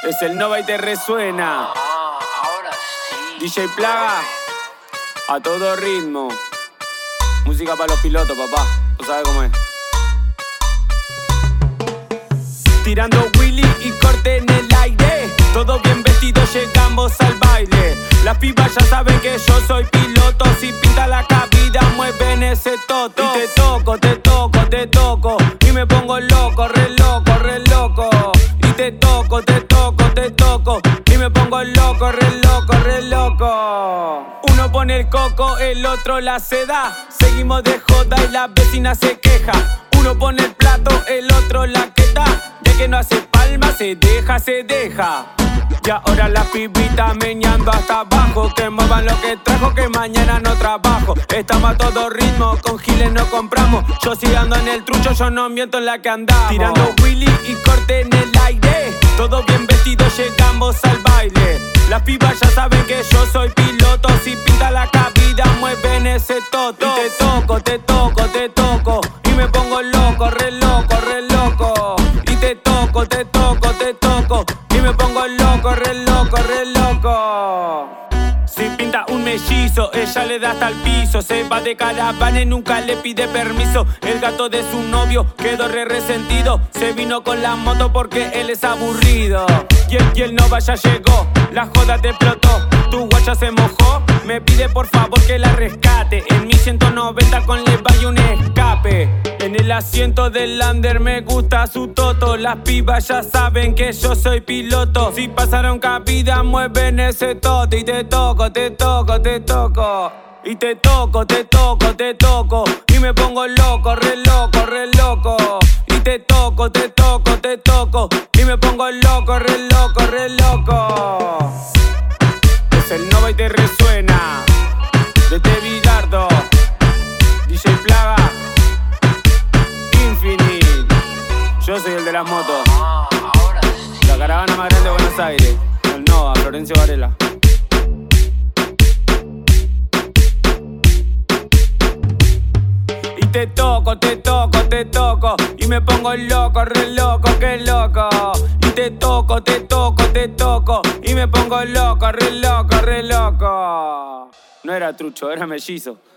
Es el Nova y te resuena. Ahora sí. DJ Plaga, a todo ritmo. Música para los pilotos, papá. Tú sabes cómo es. Tirando Willy y corte en el aire. Todos bien vestidos llegamos al baile. Las pibas ya saben que yo soy piloto. Si pinta la cabida mueven ese toto. Y te toco, te toco, te toco. Y me pongo loco, re loco, re loco. Y te toco, te toco, te toco. Y me pongo loco, re loco, re loco. Uno pone el coco, el otro la seda. Seguimos de joda y la vecina se queja. Uno pone el plato, el otro la queta. Ya que no hace palma, se deja, se deja. Y ahora las pibitas meñando hasta abajo. Que muevan lo que trajo, que mañana no trabajo. Estamos a todo ritmo, con giles no compramos. Yo sigo ando en el trucho, yo no miento en la que andamos. Tirando Willy y corte en el aire. Todos bien vestidos llegamos al baile. Las pibas ya saben que yo soy piloto. Si pinta la cabida mueven ese toto. Y te toco, te toco, te toco. Y me pongo loco, re loco, re loco. Y te toco, te toco, te toco. Y me pongo loco, re loco, re loco. Si pinta un mellizo, ella le da hasta el piso. Se va de caravana y nunca le pide permiso. El gato de su novio quedó re resentido. Se vino con la moto porque él es aburrido. Y el Nova ya llegó, la joda te explotó. Tu guacha se mojó, me pide por favor que la rescate. En mi 190 con le vaya un escape. En el asiento del lander me gusta su toto. Las pibas ya saben que yo soy piloto. Si pasaron cabida mueven ese toto. Y te toco, te toco, te toco. Y te toco, te toco, te toco. Y me pongo loco, re loco, re loco. Y te toco, te toco, te toco. Y me pongo loco, re loco, re loco. Es el Nova y te resuena. De Bilardo, DJ Plaga, Infinite. Yo soy el de las motos. Ahora sí. La caravana más grande de Buenos Aires. El Nova, Florencio Varela. Y te toco, te toco, te toco. Y me pongo loco, re loco, que loco. Y te toco, te toco, te toco. Y me pongo loco, re loco, re loco. No era trucho, era mellizo.